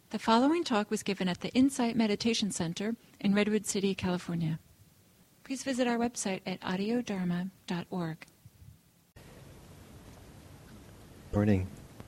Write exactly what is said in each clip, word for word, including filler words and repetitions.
The following talk was given at the Insight Meditation Center in Redwood City, California. Please visit our website at audio dharma dot org. Morning.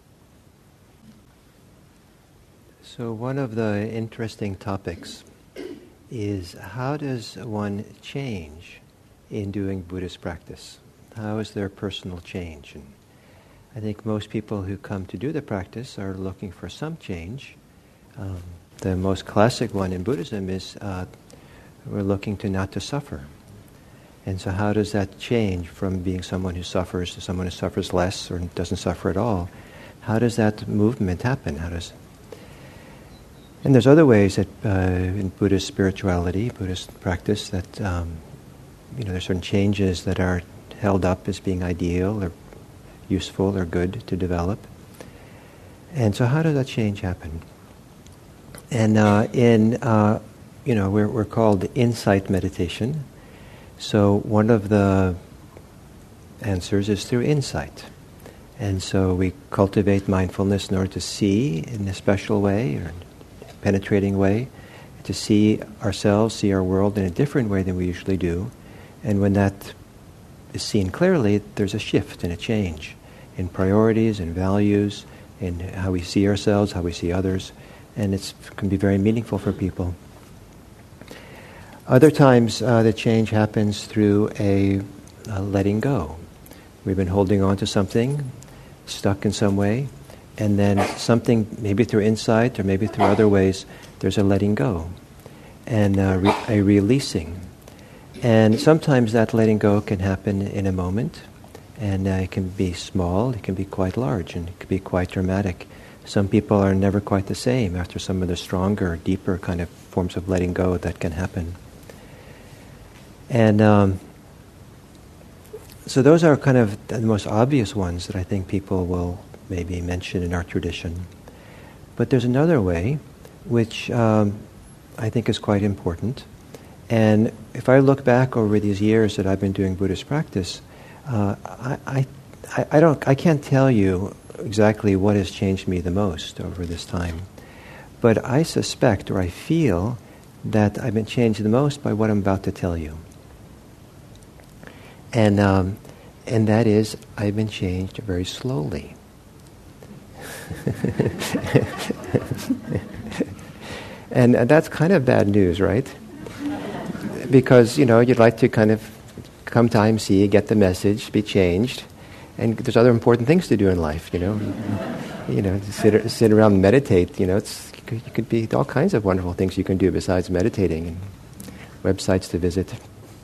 So one of the interesting topics is how does one change in doing Buddhist practice? How is there personal change? And I think most people who come to do the practice are looking for some change. Um, the most classic one in Buddhism is uh, we're looking to not to suffer. And so how does that change from being someone who suffers to someone who suffers less or doesn't suffer at all? How does that movement happen? How does? And there's other ways that uh, in Buddhist spirituality, Buddhist practice, that um, you know there's certain changes that are held up as being ideal or useful or good to develop. And so how does that change happen? And uh, in, uh, you know, we're, we're called insight meditation. So one of the answers is through insight. And so we cultivate mindfulness in order to see in a special way or a penetrating way, to see ourselves, see our world in a different way than we usually do. And when that is seen clearly, there's a shift and a change in priorities and values, in how we see ourselves, how we see others. And it can be very meaningful for people. Other times uh, the change happens through a, a letting go. We've been holding on to something, stuck in some way, and then something, maybe through insight or maybe through other ways, there's a letting go and uh, re- a releasing. And sometimes that letting go can happen in a moment, and uh, it can be small, it can be quite large, and it can be quite dramatic. Some people are never quite the same after some of the stronger, deeper kind of forms of letting go that can happen. And um, so those are kind of the most obvious ones that I think people will maybe mention in our tradition. But there's another way, which um, I think is quite important. And if I look back over these years that I've been doing Buddhist practice, uh, I, I, I don't, I can't tell you exactly what has changed me the most over this time. But I suspect, or I feel, that I've been changed the most by what I'm about to tell you. And um, and that is, I've been changed very slowly. And that's kind of bad news, right? Because, you know, you'd like to kind of come to I M C, get the message, be changed. And there's other important things to do in life, you know. You know, sit, sit around and meditate, you know. It's, it could be all kinds of wonderful things you can do besides meditating, and websites to visit.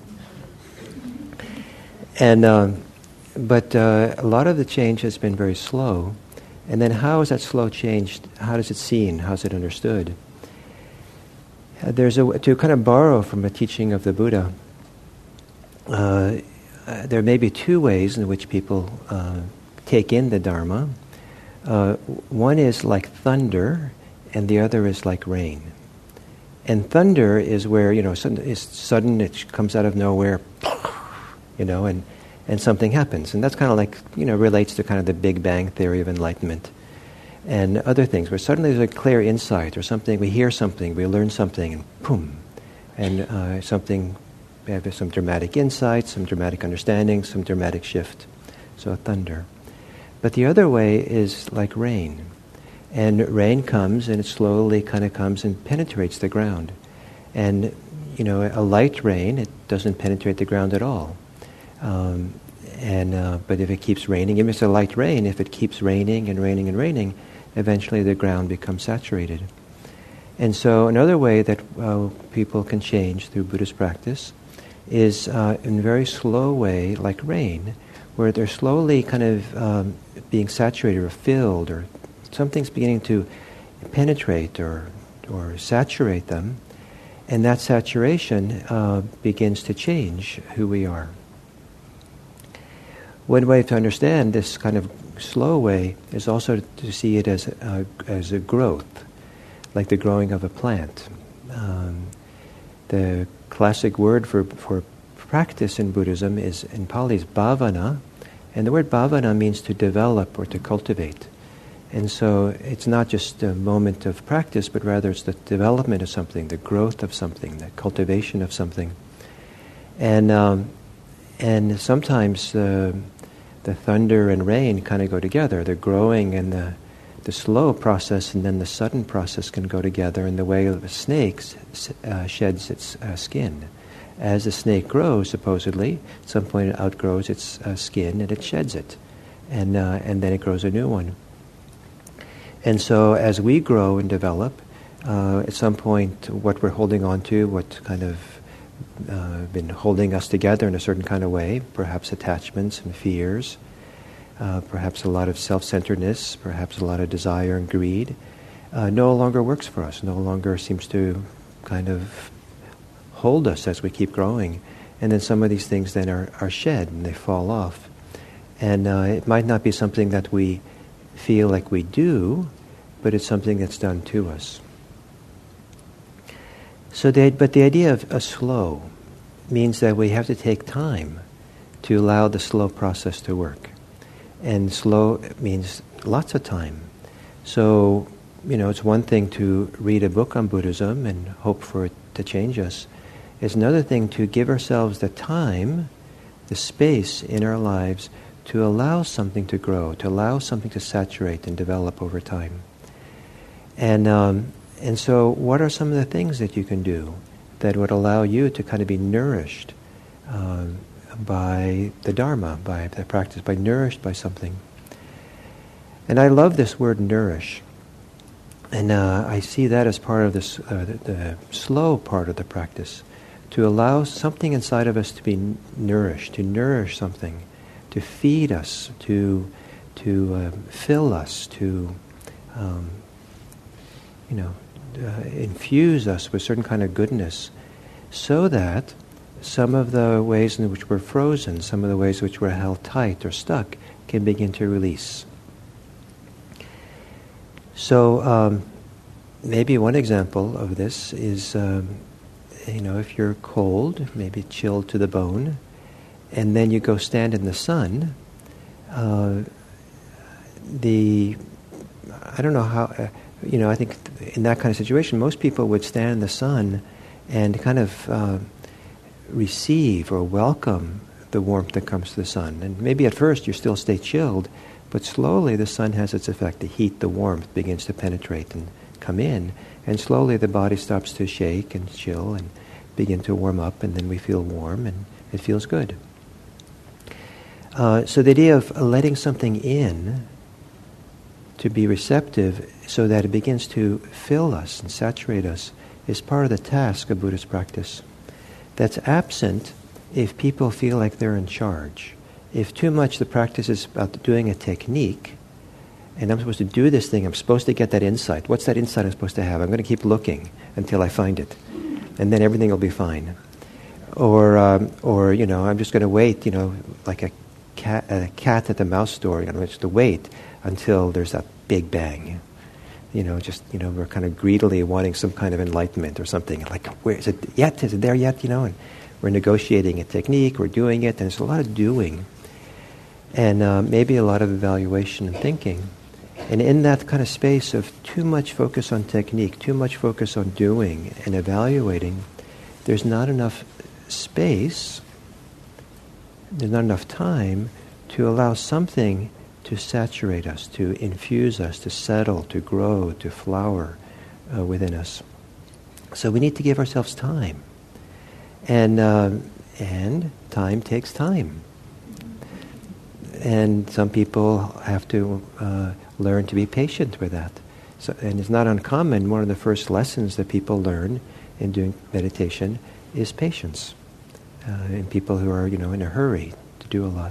And um, but uh, a lot of the change has been very slow. And then how is that slow change? How is it seen? How is it understood? Uh, there's a to kind of borrow from a teaching of the Buddha. Uh, Uh, there may be two ways in which people uh, take in the Dharma. Uh, one is like thunder, and the other is like rain. And thunder is where, you know, sudden, it's sudden, it comes out of nowhere, you know, and, and something happens. And that's kind of like, you know, relates to kind of the Big Bang theory of enlightenment and other things, where suddenly there's a clear insight or something, we hear something, we learn something, and boom, and uh, something... We have some dramatic insight, some dramatic understanding, some dramatic shift. So thunder. But the other way is like rain. And rain comes and it slowly kind of comes and penetrates the ground. And, you know, a light rain, it doesn't penetrate the ground at all. Um, and uh, but if it keeps raining, even if it's a light rain, if it keeps raining and raining and raining, eventually the ground becomes saturated. And so another way that uh, people can change through Buddhist practice is uh, in a very slow way, like rain, where they're slowly kind of um, being saturated or filled, or something's beginning to penetrate or or saturate them, and that saturation uh, begins to change who we are. One way to understand this kind of slow way is also to see it as a, as a growth, like the growing of a plant. Um, the classic word for, for practice in Buddhism is, in Pali, is bhavana, and the word bhavana means to develop or to cultivate. And so it's not just a moment of practice, but rather it's the development of something, the growth of something, the cultivation of something. And um, and sometimes uh, the thunder and rain kind of go together. The growing and the the slow process, and then the sudden process can go together in the way of a snake uh, sheds its uh, skin. As the snake grows, supposedly, at some point it outgrows its uh, skin and it sheds it, and uh, and then it grows a new one. And so as we grow and develop, uh, at some point what we're holding on to, what kind of uh, been holding us together in a certain kind of way, perhaps attachments and fears, uh, perhaps a lot of self-centeredness, perhaps a lot of desire and greed, uh, no longer works for us, no longer seems to kind of hold us as we keep growing. And then some of these things then are, are shed and they fall off. And uh, it might not be something that we feel like we do, but it's something that's done to us. So, the, but the idea of a slow means that we have to take time to allow the slow process to work. And slow means lots of time. So, you know, it's one thing to read a book on Buddhism and hope for it to change us. It's another thing to give ourselves the time, the space in our lives to allow something to grow, to allow something to saturate and develop over time. And um, and so what are some of the things that you can do that would allow you to kind of be nourished uh, by the Dharma, by the practice, by nourished by something? And I love this word nourish. And uh, I see that as part of this, uh, the, the slow part of the practice, to allow something inside of us to be n- nourished, to nourish something, to feed us, to to uh, fill us, to um, you know, uh, infuse us with certain kind of goodness, so that some of the ways in which we're frozen, some of the ways in which we're held tight or stuck, can begin to release. So um, maybe one example of this is, um, you know, if you're cold, maybe chilled to the bone, and then you go stand in the sun, uh, the, I don't know how, uh, you know, I think in that kind of situation, most people would stand in the sun and kind of uh, receive or welcome the warmth that comes to the sun. And maybe at first you still stay chilled, but slowly the sun has its effect. The heat, the warmth begins to penetrate and come in, and slowly the body stops to shake and chill and begin to warm up, and then we feel warm and it feels good. Uh, so the idea of letting something in to be receptive so that it begins to fill us and saturate us is part of the task of Buddhist practice. That's absent if people feel like they're in charge. If too much the practice is about doing a technique, and I'm supposed to do this thing, I'm supposed to get that insight. What's that insight I'm supposed to have? I'm going to keep looking until I find it, and then everything will be fine. Or, um, or you know, I'm just going to wait, you know, like a cat, a cat at the mouse store. You know, just to wait until there's that big bang. You know, just, you know, we're kind of greedily wanting some kind of enlightenment or something. Like, where is it yet? Is it there yet? You know, and we're negotiating a technique, we're doing it, and there's a lot of doing. And uh, maybe a lot of evaluation and thinking. And in that kind of space of too much focus on technique, too much focus on doing and evaluating, there's not enough space, there's not enough time to allow something to saturate us, to infuse us, to settle, to grow, to flower uh, within us. So we need to give ourselves time. And uh, and time takes time. And some people have to uh, learn to be patient with that. So, and it's not uncommon, one of the first lessons that people learn in doing meditation is patience. Uh, in people who are, you know, in a hurry to do a lot.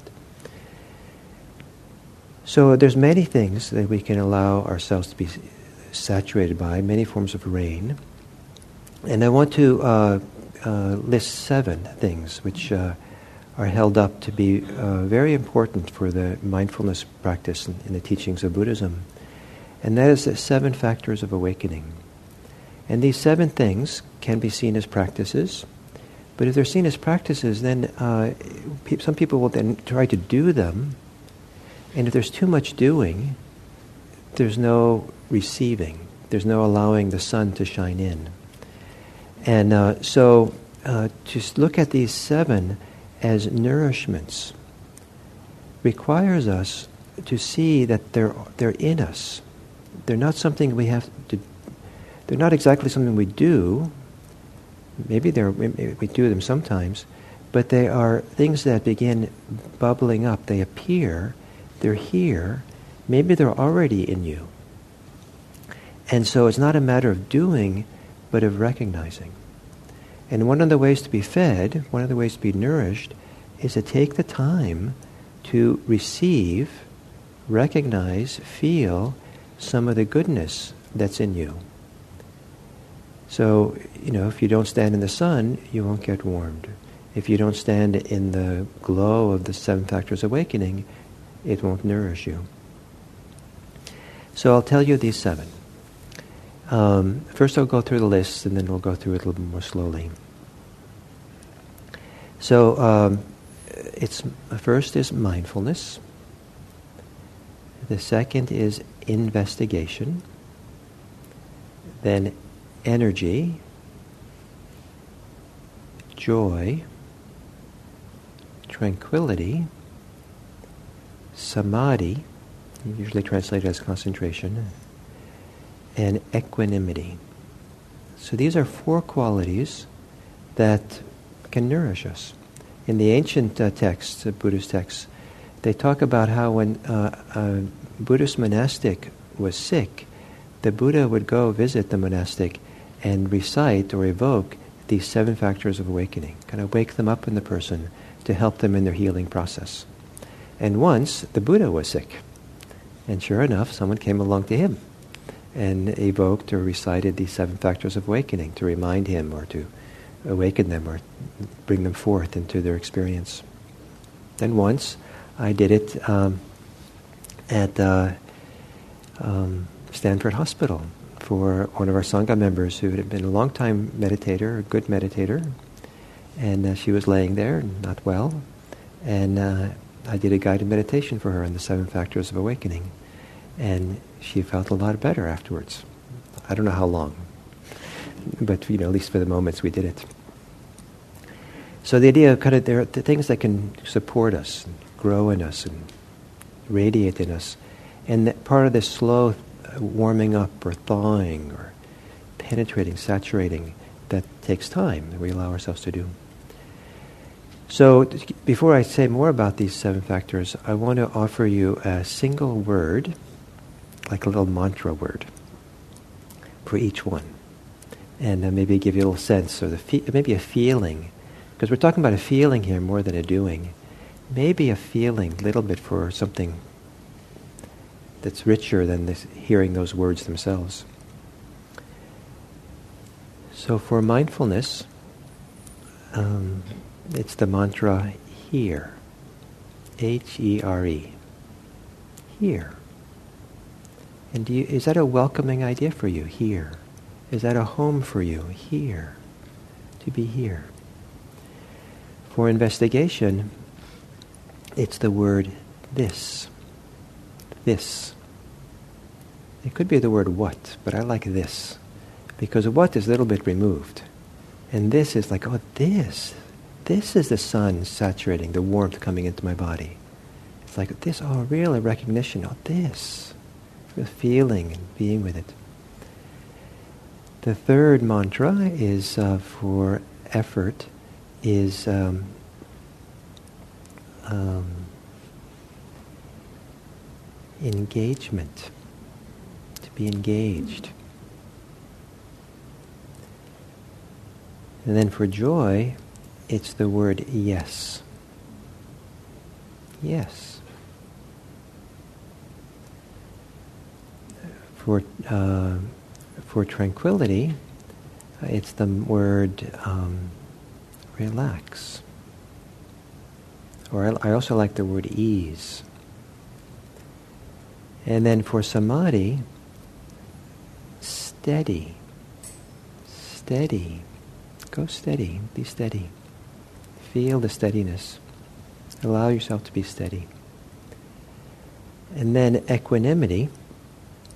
So there's many things that we can allow ourselves to be saturated by, many forms of rain. And I want to uh, uh, list seven things which uh, are held up to be uh, very important for the mindfulness practice in, in the teachings of Buddhism. And that is the seven factors of awakening. And these seven things can be seen as practices, but if they're seen as practices, then uh, pe- some people will then try to do them, and if there's too much doing, there's no receiving. There's no allowing the sun to shine in. And uh, so uh, to look at these seven as nourishments requires us to see that they're they're in us. They're not something we have to. They're not exactly something we do. Maybe they're we do them sometimes, but they are things that begin bubbling up. They appear. They're here. Maybe they're already in you. And so it's not a matter of doing, but of recognizing. And one of the ways to be fed, one of the ways to be nourished, is to take the time to receive, recognize, feel some of the goodness that's in you. So, you know, if you don't stand in the sun, you won't get warmed. If you don't stand in the glow of the seven factors awakening, it won't nourish you. So I'll tell you these seven. Um, first I'll go through the list, and then we'll go through it a little more slowly. So, um, it's first is mindfulness. The second is investigation. Then energy, joy, tranquility, samadhi, usually translated as concentration, and equanimity. So these are four qualities that can nourish us. In the ancient uh, texts, the Buddhist texts, they talk about how when uh, a Buddhist monastic was sick, the Buddha would go visit the monastic and recite or evoke these seven factors of awakening, kind of wake them up in the person to help them in their healing process. And once the Buddha was sick, and sure enough, someone came along to him and evoked or recited these seven factors of awakening to remind him or to awaken them or bring them forth into their experience. Then once I did it um, at uh, um, Stanford Hospital for one of our Sangha members who had been a long-time meditator, a good meditator, and uh, she was laying there, not well, and uh, I did a guided meditation for her on the seven factors of awakening, and she felt a lot better afterwards. I don't know how long, but you know, at least for the moments we did it. So the idea of kind of there are the things that can support us, and grow in us, and radiate in us, and that part of this slow warming up or thawing or penetrating, saturating, that takes time that we allow ourselves to do. So before I say more about these seven factors, I want to offer you a single word, like a little mantra word, for each one. And uh, maybe give you a little sense, or the fe- maybe a feeling, because we're talking about a feeling here more than a doing. Maybe a feeling, a little bit for something that's richer than this, hearing those words themselves. So for mindfulness, um, it's the mantra here, H E R E, here. And do you, is that a welcoming idea for you, here? Is that a home for you, here? To be here. For investigation, it's the word this. This. It could be the word what, but I like this. Because what is a little bit removed. And this is like, oh, this. This is the sun saturating, the warmth coming into my body. It's like this, oh, really recognition, oh, this. The feeling and being with it. The third mantra is uh, for effort, is um, um, engagement, to be engaged. And then for joy, it's the word yes. Yes. For uh, for tranquility, it's the word um, relax. Or I, I also like the word ease. And then for samadhi, steady. Steady. Go steady. Be steady. Feel the steadiness. Allow yourself to be steady. And then equanimity,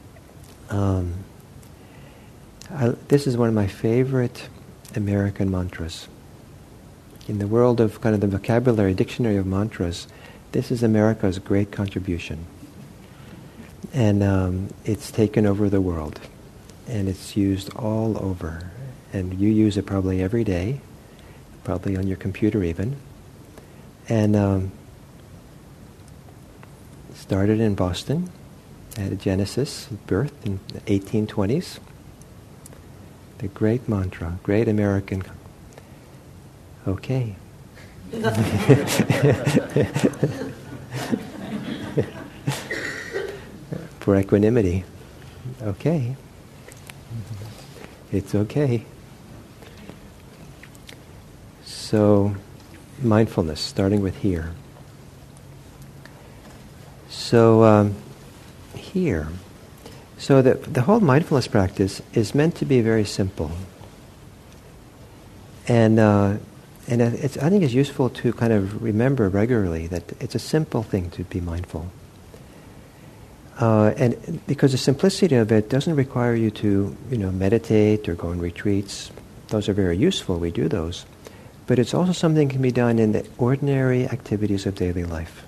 Um, I, this is one of my favorite American mantras. In the world of kind of the vocabulary dictionary of mantras, this is America's great contribution. And um, it's taken over the world. And it's used all over. And you use it probably every day, probably on your computer even. And um, started in Boston, had a genesis, birth in the eighteen twenties. The great mantra, great American. Okay. For equanimity. Okay. It's okay. So, mindfulness, starting with here. So, um, here. So the, the whole mindfulness practice is meant to be very simple. And uh, and it's, I think it's useful to kind of remember regularly that it's a simple thing to be mindful. Uh, and because the simplicity of it doesn't require you to, you know, meditate or go on retreats. Those are very useful, we do those. But it's also something that can be done in the ordinary activities of daily life.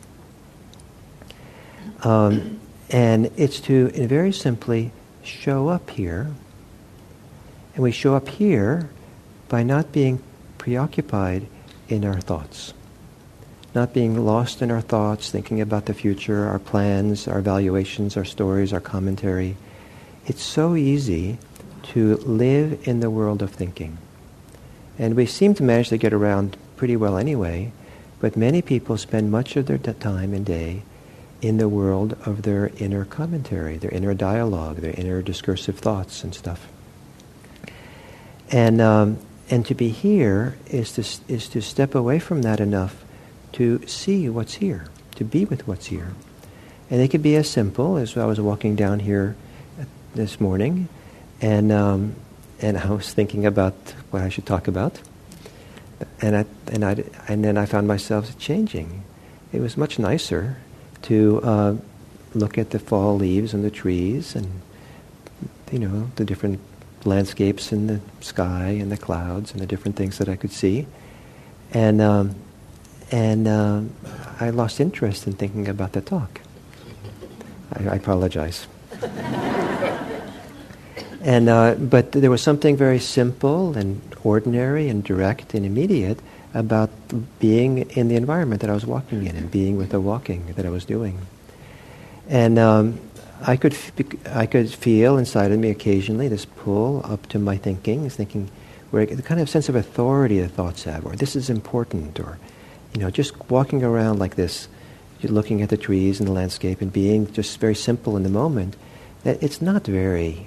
Um, and it's to, very simply, show up here. And we show up here by not being preoccupied in our thoughts. Not being lost in our thoughts, thinking about the future, our plans, our evaluations, our stories, our commentary. It's so easy to live in the world of thinking. And we seem to manage to get around pretty well anyway, but many people spend much of their t- time and day in the world of their inner commentary, their inner dialogue, their inner discursive thoughts and stuff. And um, and to be here is to is to step away from that enough to see what's here, to be with what's here. And it could be as simple as I was walking down here this morning, and um, and I was thinking about what I should talk about, and I and I and then I found myself changing. It was much nicer to uh, look at the fall leaves on the trees, and you know the different landscapes in the sky and the clouds and the different things that I could see, and um, and uh, I lost interest in thinking about the talk. I, I apologize. And uh, but there was something very simple and ordinary and direct and immediate about being in the environment that I was walking in and being with the walking that I was doing. And um, I could f- I could feel inside of me occasionally this pull up to my thinking, this thinking, where the kind of sense of authority the thoughts have, or this is important, or you know, just walking around like this, looking at the trees and the landscape and being just very simple in the moment. That it's not very.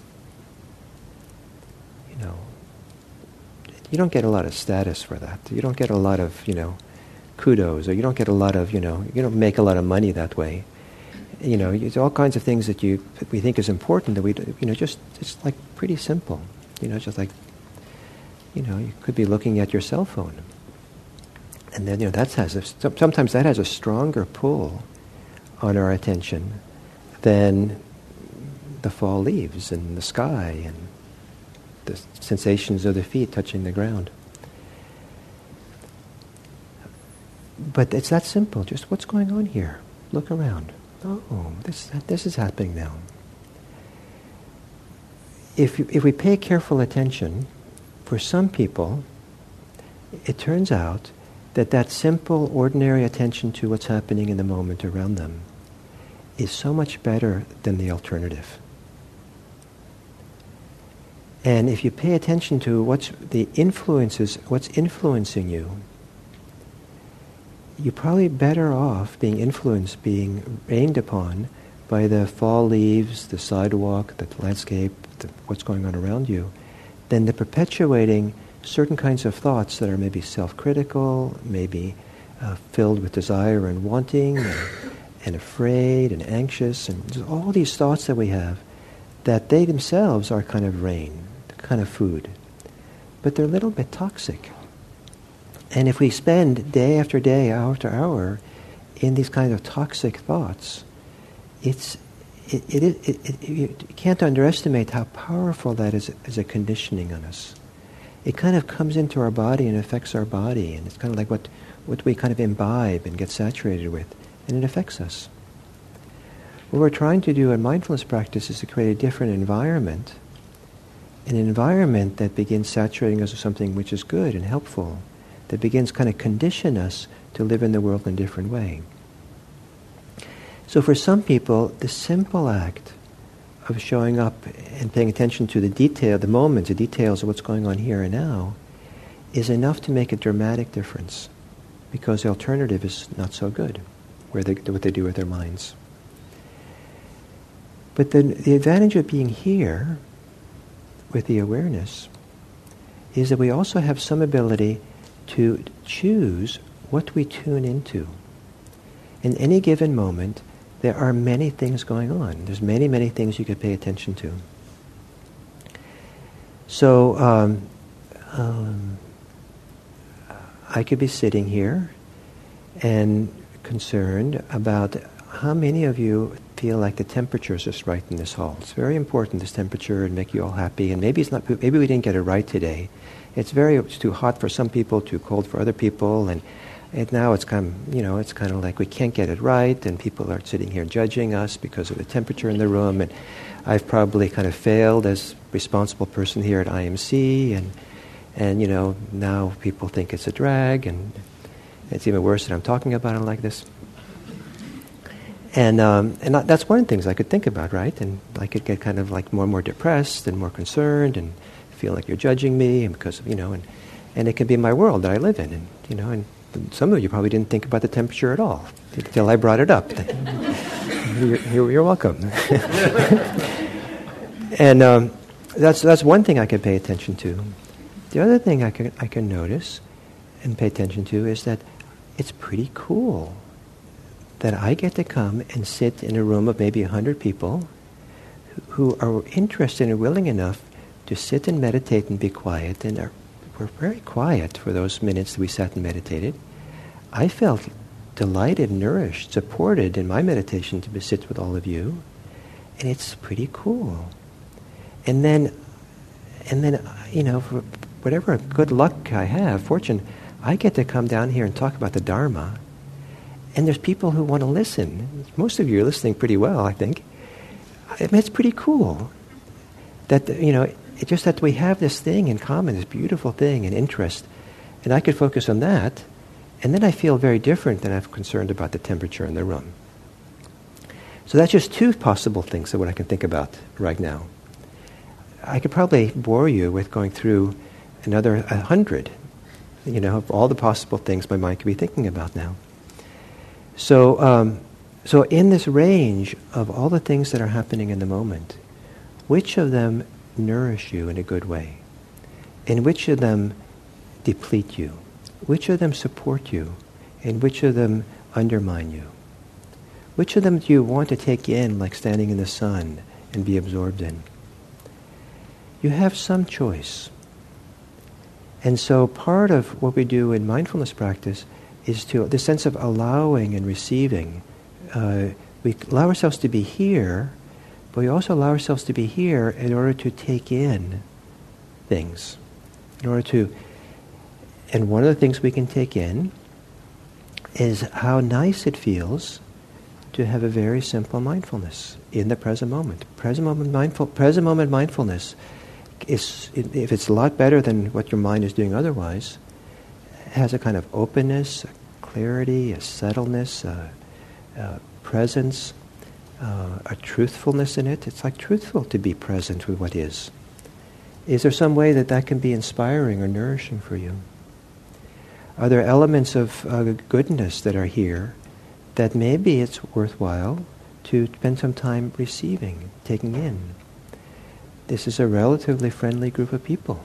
You know, you don't get a lot of status for that. You don't get a lot of, you know, kudos, or you don't get a lot of, you know, you don't make a lot of money that way. You know, it's all kinds of things that you that we think is important that we, you know, just it's like pretty simple. You know, just like, you know, you could be looking at your cell phone, and then you know that has a, sometimes that has a stronger pull on our attention than the fall leaves and the sky and the sensations of the feet touching the ground. But it's that simple. Just what's going on here? Look around. Oh, this this is happening now. If if we pay careful attention, for some people, it turns out that that simple, ordinary attention to what's happening in the moment around them is so much better than the alternative. And if you pay attention to what's the influences, what's influencing you, you're probably better off being influenced, being rained upon by the fall leaves, the sidewalk, the landscape, the, what's going on around you, than the perpetuating certain kinds of thoughts that are maybe self-critical, maybe uh, filled with desire and wanting, and, and afraid and anxious, and all these thoughts that we have, that they themselves are kind of rain, kind of food, but they're a little bit toxic. And if we spend day after day, hour after hour, in these kinds of toxic thoughts, it's it, it, it, it, you can't underestimate how powerful that is as a conditioning on us. It kind of comes into our body and affects our body, and it's kind of like what, what we kind of imbibe and get saturated with, and it affects us. What we're trying to do in mindfulness practice is to create a different environment, an environment that begins saturating us with something which is good and helpful, that begins kind of condition us to live in the world in a different way. So for some people, the simple act of showing up and paying attention to the detail, the moments, the details of what's going on here and now, is enough to make a dramatic difference, because the alternative is not so good, where they, what they do with their minds. But the, the advantage of being here with the awareness is that we also have some ability to choose what we tune into. In any given moment, there are many things going on. There's many, many things you could pay attention to. So, um, um, I could be sitting here and concerned about how many of you feel like the temperature is just right in this hall. It's very important, this temperature, and make you all happy. And maybe it's not. Maybe we didn't get it right today. It's very. It's too hot for some people, too cold for other people, and and now it's kind of, you know, it's kind of like we can't get it right, and people are sitting here judging us because of the temperature in the room. And I've probably kind of failed as responsible person here at I M C, and and you know now people think it's a drag, and it's even worse that I'm talking about it like this. And um, and that's one of the things I could think about, right? And I could get kind of like more and more depressed and more concerned and feel like you're judging me, and because of, you know, and and it could be my world that I live in, and you know, and some of you probably didn't think about the temperature at all until I brought it up. you're, you're, you're welcome. And um, that's that's one thing I could pay attention to. The other thing I can I can notice and pay attention to is that it's pretty cool that I get to come and sit in a room of maybe a hundred people who are interested and willing enough to sit and meditate and be quiet, and are, were very quiet for those minutes that we sat and meditated. I felt delighted, nourished, supported in my meditation to sit with all of you, and it's pretty cool. And then, and then, you know, for whatever good luck I have, fortune, I get to come down here and talk about the Dharma. And there's people who want to listen. Most of you are listening pretty well, I think. I mean, it's pretty cool that, you know, it's just that we have this thing in common, this beautiful thing, and interest. And I could focus on that, and then I feel very different than I'm concerned about the temperature in the room. So that's just two possible things of what I can think about right now. I could probably bore you with going through another a hundred, you know, of all the possible things my mind could be thinking about now. So, um, so in this range of all the things that are happening in the moment, which of them nourish you in a good way? And which of them deplete you? Which of them support you? And which of them undermine you? Which of them do you want to take in, like standing in the sun, and be absorbed in? You have some choice. And so part of what we do in mindfulness practice is to the sense of allowing and receiving. Uh, we allow ourselves to be here, but we also allow ourselves to be here in order to take in things. In order to, and one of the things we can take in is how nice it feels to have a very simple mindfulness in the present moment. Present moment mindful, present moment mindfulness is, if it's a lot better than what your mind is doing otherwise, has a kind of openness, a clarity, a settledness, a, a presence, uh, a truthfulness in it. It's like truthful to be present with what is. Is there some way that that can be inspiring or nourishing for you? Are there elements of uh, goodness that are here that maybe it's worthwhile to spend some time receiving, taking in? This is a relatively friendly group of people.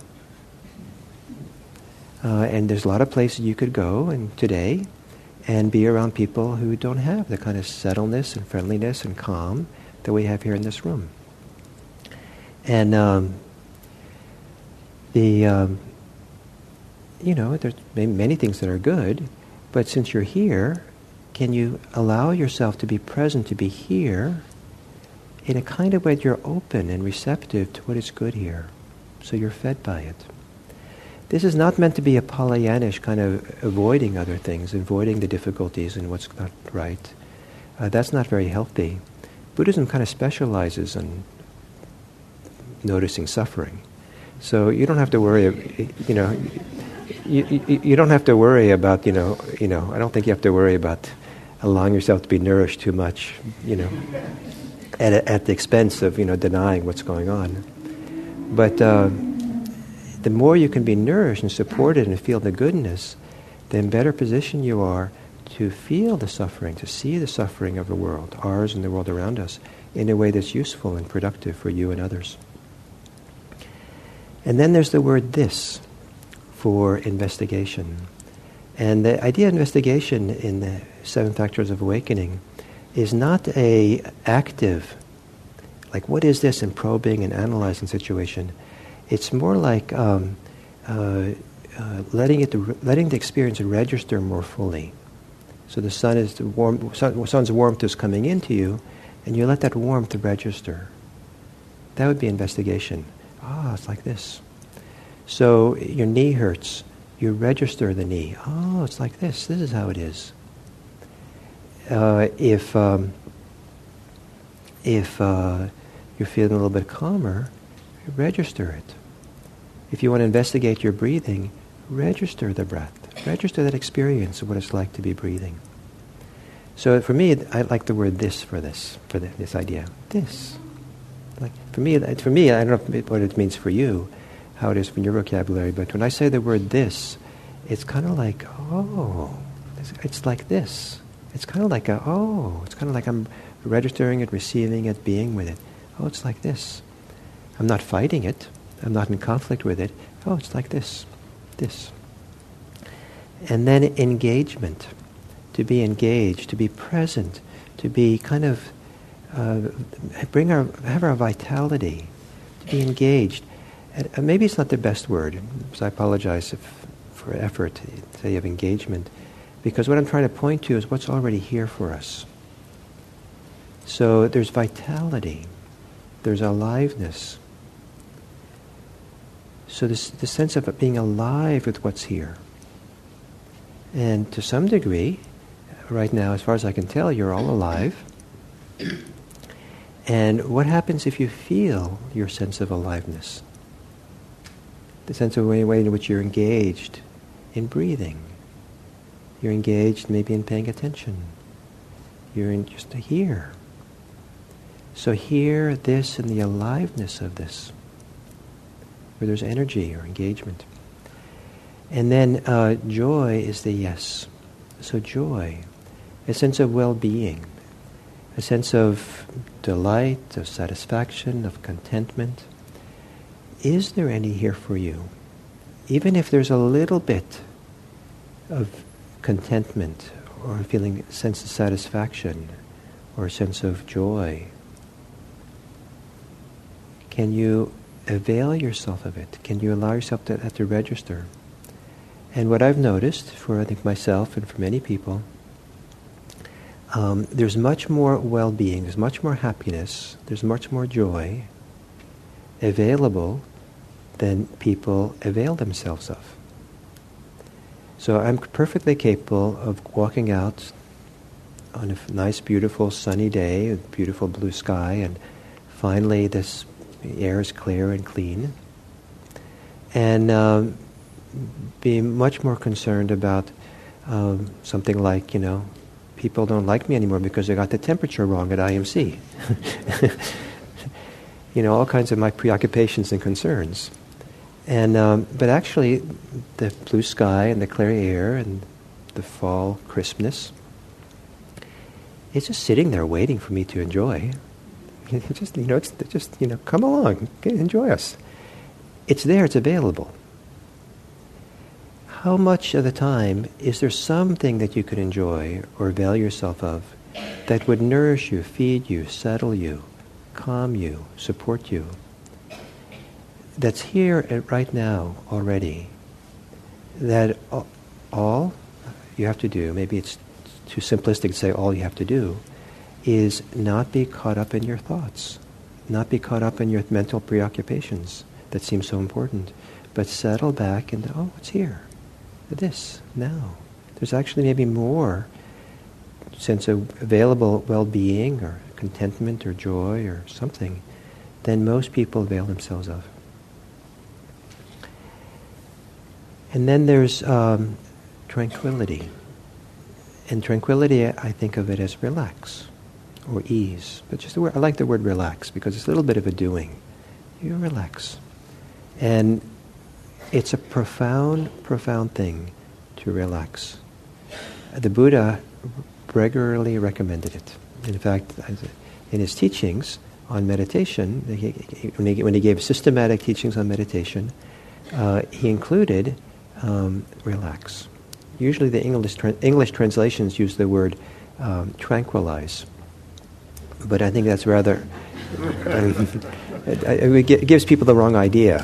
Uh, and there's a lot of places you could go and today and be around people who don't have the kind of settledness and friendliness and calm that we have here in this room. And um, the, um, you know, there's many things that are good, but since you're here, can you allow yourself to be present, to be here, in a kind of way that you're open and receptive to what is good here. So you're fed by it. This is not meant to be a Pollyannish kind of avoiding other things, avoiding the difficulties and what's not right. Uh, that's not very healthy. Buddhism kind of specializes in noticing suffering. So you don't have to worry, you know, you, you, you don't have to worry about, you know, you know, I don't think you have to worry about allowing yourself to be nourished too much, you know, at, at the expense of, you know, denying what's going on. But uh, the more you can be nourished and supported and feel the goodness, the in better position you are to feel the suffering, to see the suffering of the world, ours and the world around us, in a way that's useful and productive for you and others. And then there's the word this for investigation. And the idea of investigation in the Seven Factors of Awakening is not a active, like what is this, and probing and analyzing situation. It's more like um, uh, uh, letting it, letting the experience register more fully. So the sun is the warm, sun, sun's warmth is coming into you, and you let that warmth register. That would be investigation. Ah, it's like this. So your knee hurts. You register the knee. Oh, it's like this. This is how it is. Uh, if um, if uh, you're feeling a little bit calmer, register it. If you want to investigate your breathing, register the breath. Register that experience of what it's like to be breathing. So for me, I like the word "this" for this, for the, this idea. This. Like for me, for me, I don't know what it means for you, how it is from your vocabulary, but when I say the word "this," it's kind of like, oh, it's, it's like this. It's kind of like a, oh, it's kind of like I'm registering it, receiving it, being with it. Oh, it's like this. I'm not fighting it. I'm not in conflict with it. Oh, it's like this, this. And then engagement, to be engaged, to be present, to be kind of, uh, bring our, have our vitality, to be engaged. And uh, maybe it's not the best word, so I apologize if, for effort to say of engagement, because what I'm trying to point to is what's already here for us. So there's vitality, there's aliveness. So this the sense of being alive with what's here. And to some degree, right now, as far as I can tell, you're all alive. And what happens if you feel your sense of aliveness? The sense of the way in which you're engaged in breathing. You're engaged maybe in paying attention. You're in just here. So hear this and the aliveness of this, where there's energy or engagement. And then uh, joy is the yes. So joy, a sense of well-being, a sense of delight, of satisfaction, of contentment. Is there any here for you? Even if there's a little bit of contentment or feeling a sense of satisfaction or a sense of joy, can you avail yourself of it? Can you allow yourself to, that to register? And what I've noticed, for I think myself and for many people, um, there's much more well-being, there's much more happiness, there's much more joy available than people avail themselves of. So I'm perfectly capable of walking out on a nice, beautiful, sunny day, a beautiful blue sky, and finally this air is clear and clean, and um, be much more concerned about um, something like, you know, people don't like me anymore because they got the temperature wrong at I M C. You know, all kinds of my preoccupations and concerns. And um, but actually, the blue sky and the clear air and the fall crispness, it's just sitting there waiting for me to enjoy. It just, you know, it's just, you know, come along, enjoy us. It's there, it's available. How much of the time is there something that you could enjoy or avail yourself of that would nourish you, feed you, settle you, calm you, support you? That's here right now already. That all you have to do, maybe it's too simplistic to say all you have to do, is not be caught up in your thoughts, not be caught up in your mental preoccupations that seem so important, but settle back and, oh, it's here, this, now. There's actually maybe more sense of available well-being or contentment or joy or something than most people avail themselves of. And then there's um, tranquility. And tranquility, I think of it as relax or ease. But just the word, I like the word relax because it's a little bit of a doing. You relax. And it's a profound, profound thing to relax. The Buddha regularly recommended it. In fact, in his teachings on meditation, when he, when he gave systematic teachings on meditation, uh, he included um, relax. Usually the English tra- English translations use the word um, tranquilize, but I think that's rather um, it, it gives people the wrong idea.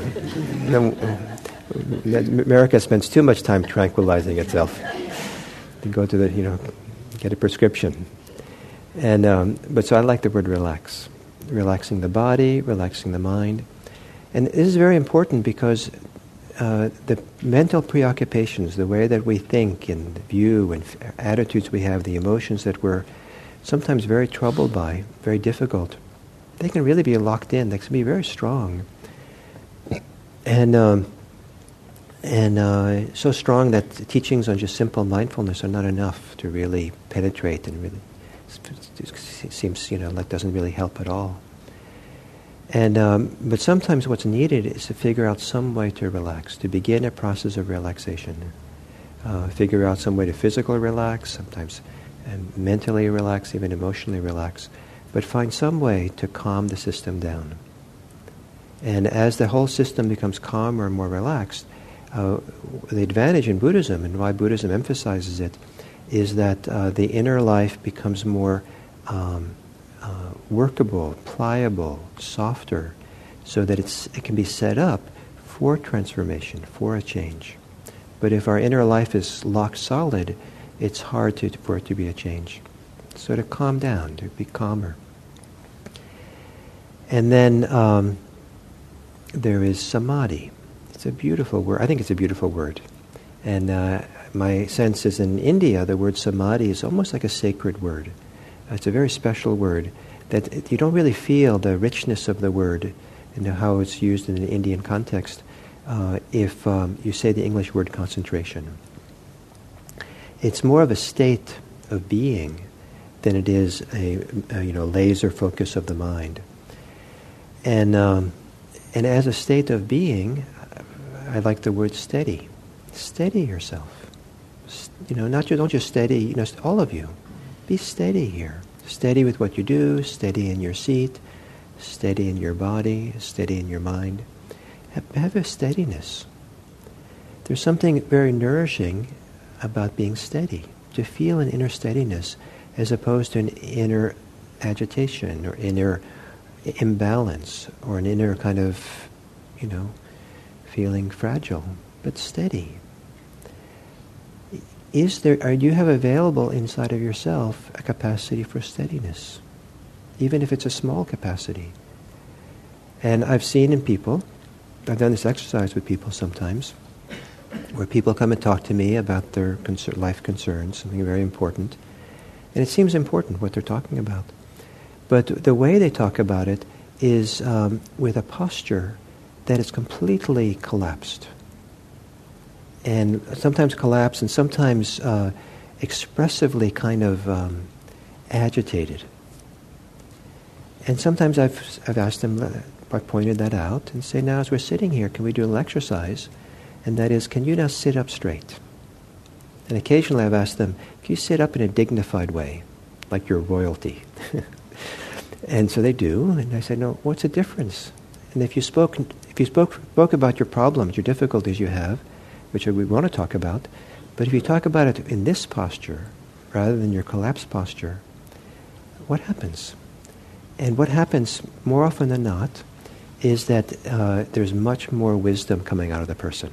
America spends too much time tranquilizing itself. To go to the, you know, get a prescription. And um, but so I like the word relax. Relaxing the body, relaxing the mind. And this is very important because uh, the mental preoccupations, the way that we think and view and f- attitudes we have, the emotions that we're sometimes very troubled by, very difficult, they can really be locked in. They can be very strong. And um, And uh, so strong that the teachings on just simple mindfulness are not enough to really penetrate, and really it seems, you know, that doesn't really help at all. And um, but sometimes what's needed is to figure out some way to relax, to begin a process of relaxation. Uh, figure out some way to physically relax, sometimes um, mentally relax, even emotionally relax, but find some way to calm the system down. And as the whole system becomes calmer and more relaxed, Uh, the advantage in Buddhism, and why Buddhism emphasizes it, is that uh, the inner life becomes more um, uh, workable, pliable, softer, so that it's, it can be set up for transformation, for a change. But if our inner life is locked solid, it's hard to, for it to be a change. So to calm down, to be calmer. And then um, there is samadhi. It's a beautiful word. I think it's a beautiful word. And uh, my sense is in India, the word samadhi is almost like a sacred word. Uh, it's a very special word that it, you don't really feel the richness of the word and how it's used in an Indian context uh, if um, you say the English word concentration. It's more of a state of being than it is a, a you know laser focus of the mind. And um, and as a state of being, I like the word steady. Steady yourself. You know, not just, don't just steady, you know, all of you. Be steady here. Steady with what you do, steady in your seat, steady in your body, steady in your mind. Have, have a steadiness. There's something very nourishing about being steady. To feel an inner steadiness as opposed to an inner agitation or inner imbalance or an inner kind of, you know, feeling fragile, but steady. Is there, are you have available inside of yourself a capacity for steadiness, even if it's a small capacity? And I've seen in people, I've done this exercise with people sometimes, where people come and talk to me about their concern, life concerns, something very important, and it seems important what they're talking about. But the way they talk about it is um, with a posture that is completely collapsed. And sometimes collapsed and sometimes uh, expressively kind of um, agitated. And sometimes I've, I've asked them, I pointed that out and say, now as we're sitting here, can we do a little exercise? And that is, can you now sit up straight? And occasionally I've asked them, can you sit up in a dignified way, like you're royalty? And so they do, and I say, no, what's the difference? And if you spoke, if you spoke, spoke about your problems, your difficulties you have, which we want to talk about, but if you talk about it in this posture, rather than your collapsed posture, what happens? And what happens more often than not is that uh, there's much more wisdom coming out of the person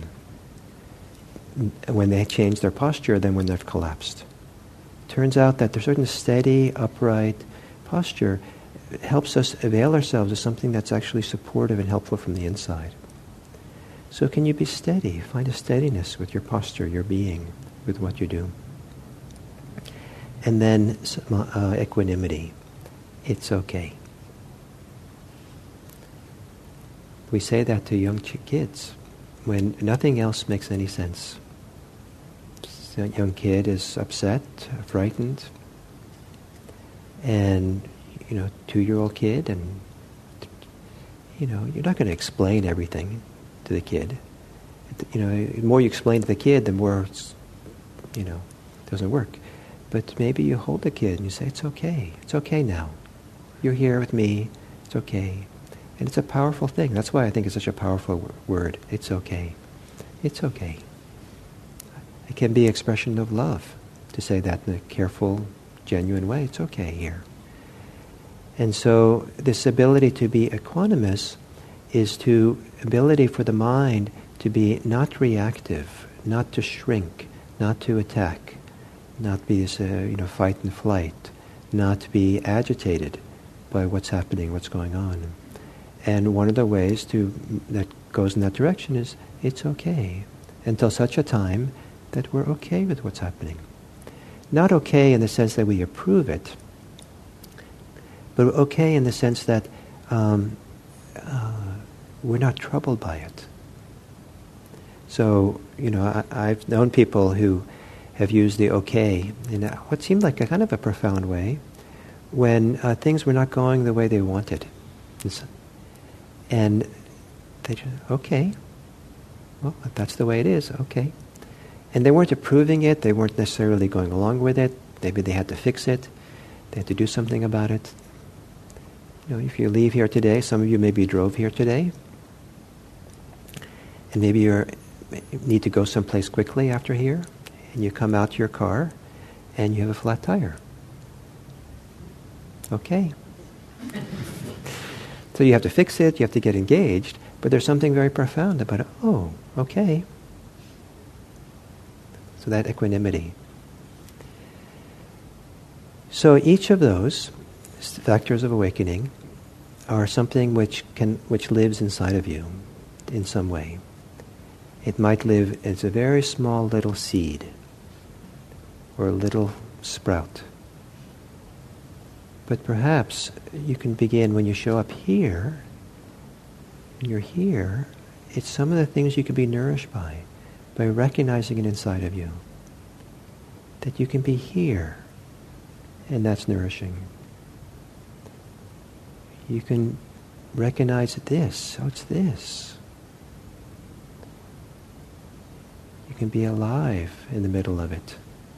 when they change their posture than when they've collapsed. Turns out that there's certain steady, upright, posture helps us avail ourselves of something that's actually supportive and helpful from the inside. So can you be steady? Find a steadiness with your posture, your being, with what you do. And then uh, equanimity. It's okay. We say that to young ch- kids when nothing else makes any sense. So a young kid is upset, frightened, and, you know, two-year-old kid, and, you know, you're not going to explain everything to the kid. You know, the more you explain to the kid, the more, it's, you know, it doesn't work. But maybe you hold the kid and you say, it's okay. It's okay now. You're here with me. It's okay. And it's a powerful thing. That's why I think it's such a powerful w- word. It's okay. It's okay. It can be expression of love to say that in a careful, genuine way. It's okay here. And so this ability to be equanimous is to ability for the mind to be not reactive, not to shrink, not to attack, not be this, uh, you know, fight and flight, not to be agitated by what's happening, what's going on. And one of the ways to that goes in that direction is it's okay until such a time that we're okay with what's happening. Not okay in the sense that we approve it, but okay in the sense that um, uh, we're not troubled by it. So, you know, I, I've known people who have used the okay in what seemed like a kind of a profound way when uh, things were not going the way they wanted. And they just, okay, well, that's the way it is, okay. And they weren't approving it, they weren't necessarily going along with it, maybe they had to fix it, they had to do something about it. You know, if you leave here today, some of you maybe drove here today, and maybe you need to go someplace quickly after here, and you come out to your car, and you have a flat tire. Okay. So you have to fix it, you have to get engaged, but there's something very profound about it. Oh, okay. So that equanimity. So each of those factors of awakening are something which can which lives inside of you in some way. It might live as a very small little seed or a little sprout. But perhaps you can begin when you show up here, and you're here, it's some of the things you can be nourished by, by recognizing it inside of you. That you can be here, and that's nourishing. You can recognize this, oh, it's this. You can be alive in the middle of it.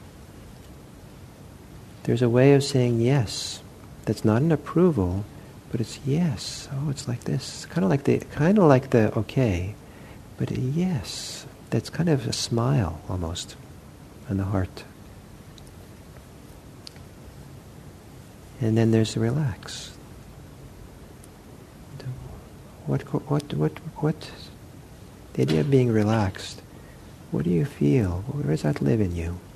There's a way of saying yes. That's not an approval, but it's yes. Oh, it's like this. Kind of like the, kind of like the okay, but a yes. That's kind of a smile almost on the heart. And then there's the relax. What, what, what, what? The idea of being relaxed. What do you feel? Where does that live in you?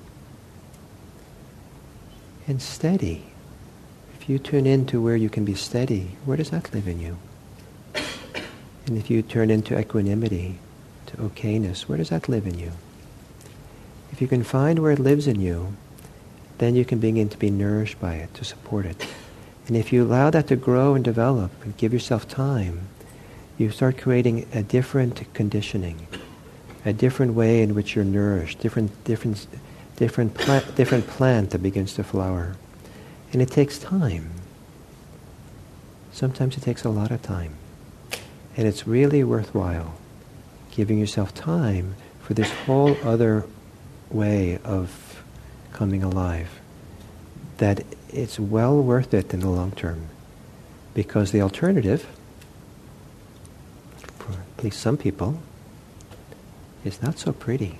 And steady. If you tune into where you can be steady, where does that live in you? And if you turn into equanimity, to okayness, where does that live in you? If you can find where it lives in you, then you can begin to be nourished by it, to support it. And if you allow that to grow and develop and give yourself time, you start creating a different conditioning, a different way in which you're nourished, different, different, different, pla- different plant that begins to flower. And it takes time. Sometimes it takes a lot of time. And it's really worthwhile giving yourself time for this whole other way of coming alive. That it's well worth it in the long term. Because the alternative, for at least some people, is not so pretty.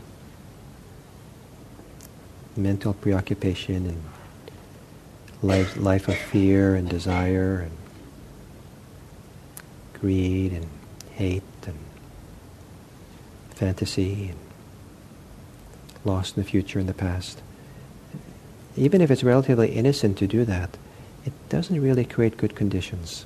Mental preoccupation and life, life of fear and desire and greed and hate and fantasy and lost in the future and the past. Even if it's relatively innocent to do that, it doesn't really create good conditions.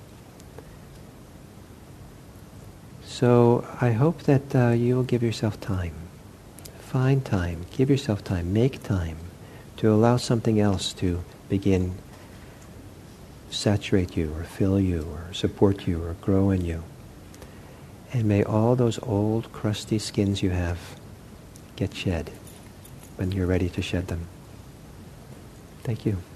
So I hope that uh, you'll give yourself time. Find time, give yourself time, make time to allow something else to begin saturate you or fill you or support you or grow in you. And may all those old crusty skins you have get shed when you're ready to shed them. Thank you.